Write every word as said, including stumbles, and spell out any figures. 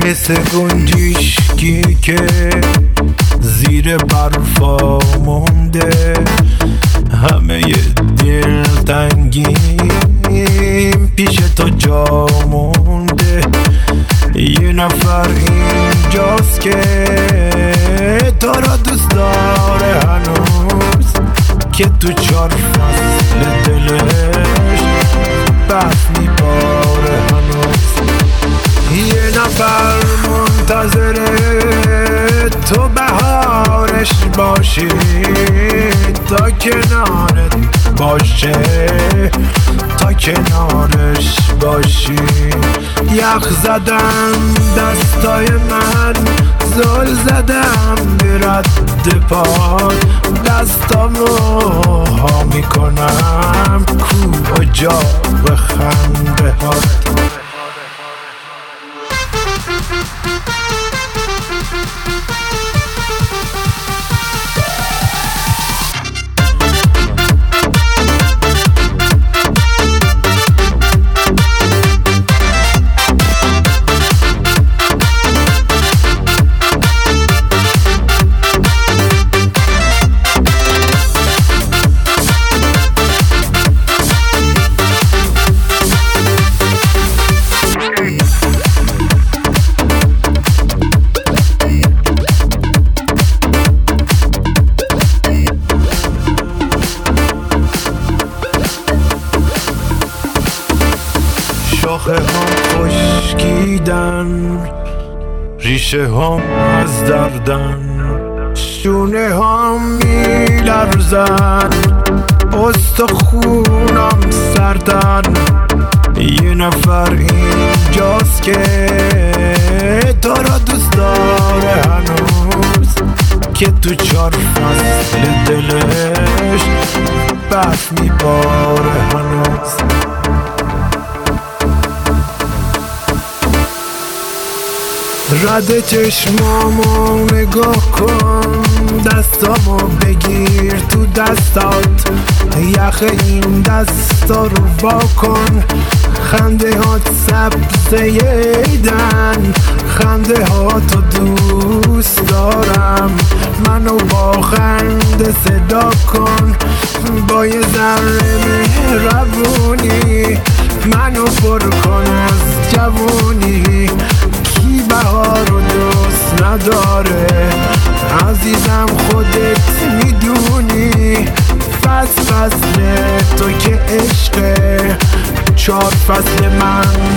حس گنجشکی که زیر برفا مونده، همه دلتنگیم پیش تو جا مونده. یه نفر اینجاست که تو را دوست داره هنوز، که تو چار فصل دلش برف میباره هنوز. یه نفر منتظره تو بهارش باشی، تا کنارت باشه، تا کنارش باشی. یخ زدم دستای من، زل زدم به رد پاد، دستامو ها میکنم کو جا به خنده هات. شاخه هم خشکیدن، ریشه هم از دردن، شونه هم میلرزن، استخونم سردن. یه نفر اینجاست که تو را دوست داره هنوز، که تو چار فصل دلش برف میباره هنوز. رد چشمامو نگاه کن، دستامو بگیر تو دستات، یخ این دستا رو وا کن. خنده هات سبزه ایدن، خنده هاتو دوست دارم، منو با خنده صدا کن. با یه ذره مهربونی منو پر کن از جوونی. کی بهار رو دوست نداره عزیزم، خودت میدونی. فصل فصل تو که عشقه، چار فصل من